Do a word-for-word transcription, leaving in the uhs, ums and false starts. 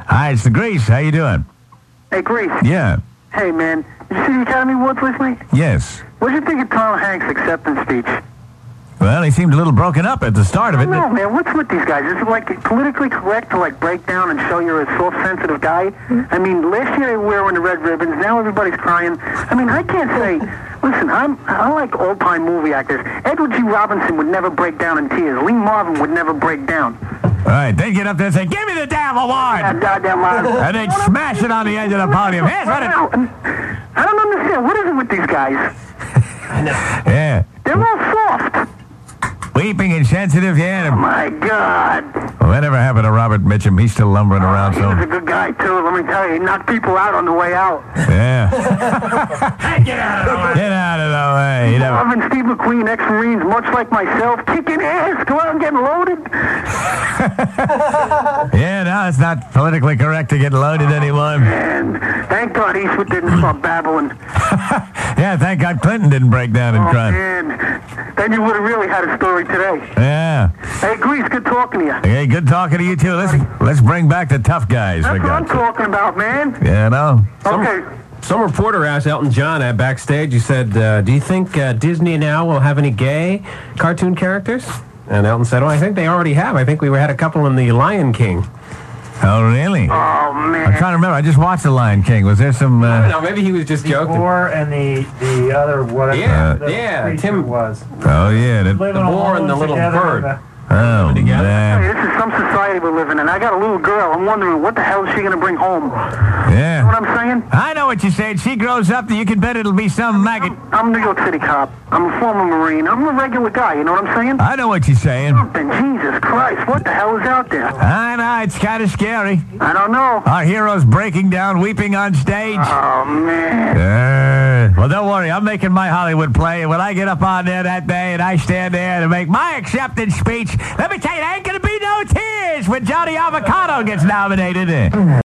Hi, it's the Grease. How you doing? Hey, Grease. Yeah. Hey, man. Did you see the Academy Awards last night? Yes. What did you think of Tom Hanks' acceptance speech? Well, he seemed a little broken up at the start of it. No, man. What's with these guys? Is it, like, politically correct to, like, break down and show you're a soft, sensitive guy? I mean, last year they were wearing the red ribbons. Now everybody's crying. I mean, I can't say... Listen, I'm, I like old-time movie actors. Edward G. Robinson would never break down in tears. Lee Marvin would never break down. All right, they'd get up there and say, give me the damn award! That goddamn Marvin. And they'd smash it on the edge of the podium. Here's what it... I don't understand. What is it with these guys? I know. Yeah. They're all soft. Weeping and sensitive, yeah. Oh, my God. Well, whatever happened to Robert Mitchum? He's still lumbering around, He so... was a good guy, too. Let me tell you, he knocked people out on the way out. Yeah. Get out of the way. Get out of the way. You never... Marvin, Steve McQueen, ex-Marines, much like myself, kicking ass, go out and get loaded. Yeah, no, it's not politically correct to get loaded anymore. And thank God Eastwood didn't start babbling. Yeah, thank God Clinton didn't break down and Oh, cry. man. Then you would have really had a story today. Yeah. Hey, Grease, good talking to you. Hey, good talking to you, too. Let's let's bring back the tough guys. That's we what got I'm to. talking about, man. Yeah, no. Okay. Some reporter asked Elton John at backstage, he said, uh, do you think uh, Disney now will have any gay cartoon characters? And Elton said, oh, I think they already have. I think we had a couple in The Lion King. Oh, really? Oh, man. I'm trying to remember. I just watched The Lion King. Was there some... I don't Uh... know, maybe he was just joking. Boar and the the other whatever Yeah, the yeah, creature Tim- was. Oh, yeah. That... Living boar and alone the little together bird. in the- Oh, together. man. Hey, this is some society we're living in. I got a little girl. I'm wondering, what the hell is she going to bring home? You know what Yeah. I'm saying? I know what you're saying. She grows up, you can bet it'll be some maggot. I'm a New York City cop. I'm a former Marine. I'm a regular guy. You know what I'm saying? I know what you're saying. Then Jesus Christ, what the hell is out there? I know. It's kind of scary. I don't know. Our hero's breaking down, weeping on stage. Oh, man. Uh, well, don't worry. I'm making my Hollywood play. And when I get up on there that day and I stand there to make my acceptance speech, let me tell you, there ain't going to be no tears when Johnny Avocado gets nominated.